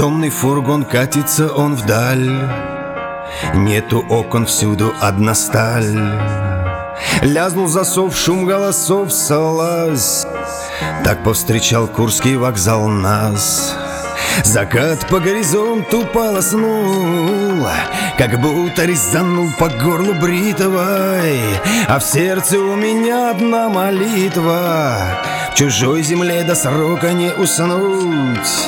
Темный фургон, катится он вдаль. Нету окон, всюду одна сталь. Лязнул засов, шум голосов, салазь. Так повстречал Курский вокзал нас. Закат по горизонту полоснул, как будто резанул по горлу бритвой. А в сердце у меня одна молитва: в чужой земле до срока не уснуть.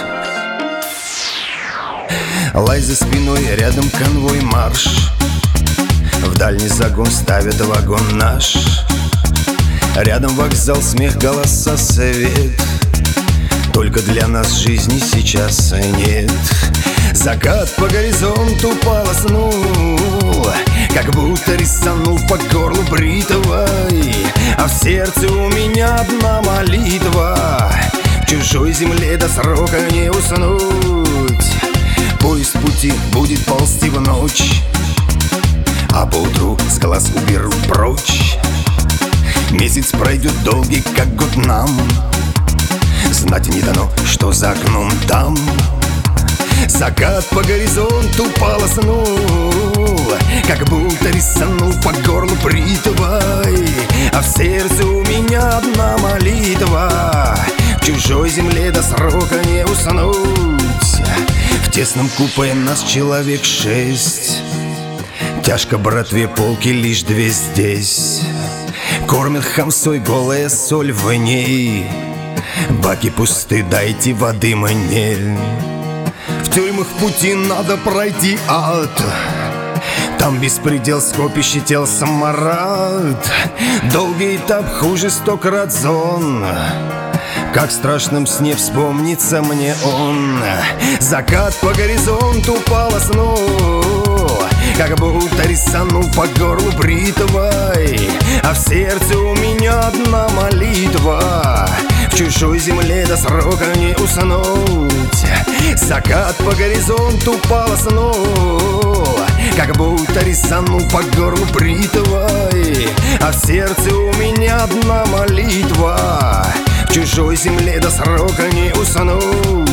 Лай за спиной, рядом конвой марш. В дальний загон ставят вагон наш. Рядом вокзал, смех, голоса, совет. Только для нас жизни сейчас нет. Закат по горизонту полоснул, как будто резанул по горлу бритвой. А в сердце у меня одна молитва: в чужой земле до срока не уснуть. Поезд в пути будет ползти в ночь, а поутру с глаз уберут прочь. Месяц пройдет долгий, как год нам. Знать не дано, что за окном там. Закат по горизонту полоснул, как будто резанул по горлу бритвой. А в сердце у меня одна молитва: в чужой земле до срока не уснуть. В тесном купе нас человек 6. Тяжко братве, полки лишь 2 здесь. Кормят хамсой, голая соль в ней. Баки пусты, дайте воды мне. В тюрьмах пути надо пройти ад. Там беспредел, скопище тел, саморад. Долгий этап, хуже 100 крат зон. Как в страшном сне вспомнится мне он. Закат по горизонту полоснул, как будто резанул по горлу бритвой. А в сердце у меня одна молитва: в чужой земле до срока не уснуть. Закат по горизонту полоснул, как будто резанул по горлу бритвой. А в сердце у меня одна молитва: в чужой земле до срока не уснуть.